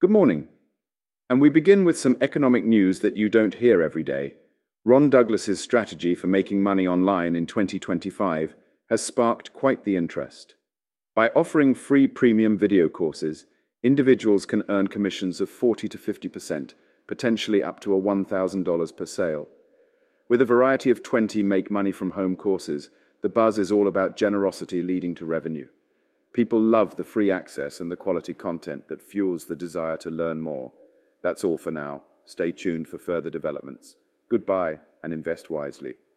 Good morning. And we begin with some economic news that you don't hear every day. Ron Douglas's strategy for making money online in 2025 has sparked quite the interest. By offering free premium video courses, individuals can earn commissions of 40 to 50%, potentially up to $1,000 per sale. With a variety of 20 make money from home courses, the buzz is all about generosity leading to revenue. People love the free access and the quality content that fuels the desire to learn more. That's all for now. Stay tuned for further developments. Goodbye and invest wisely.